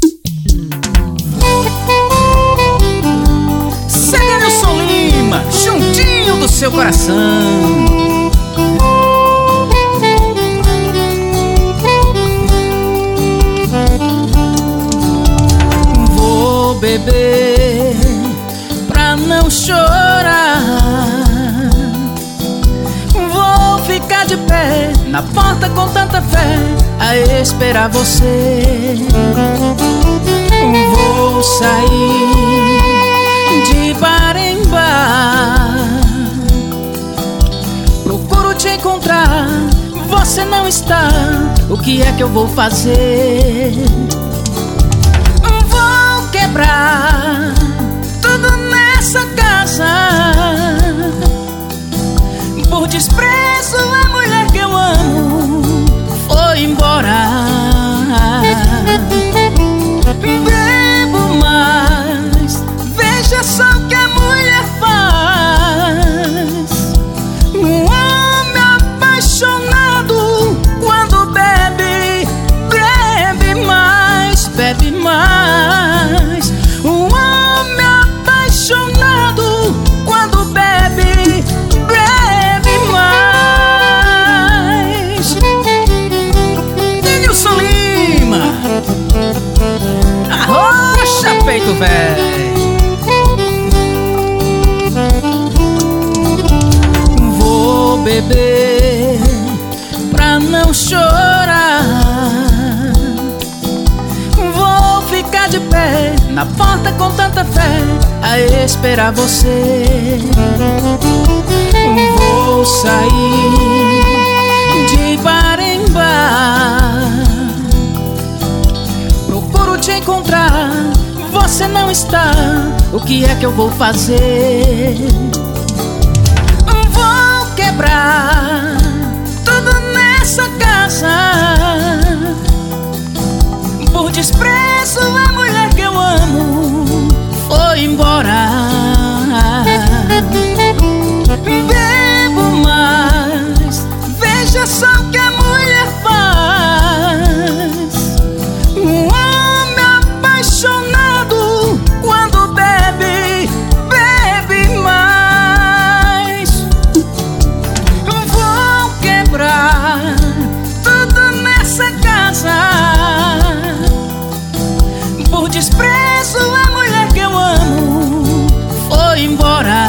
Sedenilson Lima, juntinho do seu coração. Vou beber pra não chorar, vou ficar de pé na porta com tanta fé a esperar você. Vou sair de bar em bar, procuro te encontrar, você não está. O que é que eu vou fazer? Vou quebrar tudo nessa casa. Por desprezo, a mulher que eu amo foi embora. Bebo mais, veja só o que a mulher faz. Um homem apaixonado, quando bebe, bebe mais, bebe mais. Um homem apaixonado, quando bebe, bebe mais. Denilson Lima, arrocha peito velho. Vou beber pra não chorar, vou ficar de pé na porta com tanta fé a esperar você. Vou sair de bar em bar, procuro te encontrar, você não está. O que é que eu vou fazer? Vou quebrar tudo nessa casa. Por desprezo, a mulher que eu amo foi embora. Bebo mais, veja só o que a mulher faz. Um homem apaixonado, quando bebe, bebe mais. Vou quebrar tudo nessa casa. Por desprezo, a mulher que eu amo foi embora.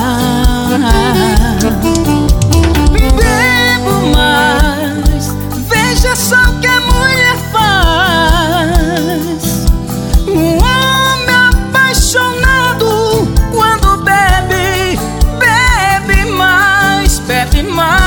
Bebo mais, veja só o que a mulher faz. Um homem apaixonado, quando bebe, bebe mais, bebe mais.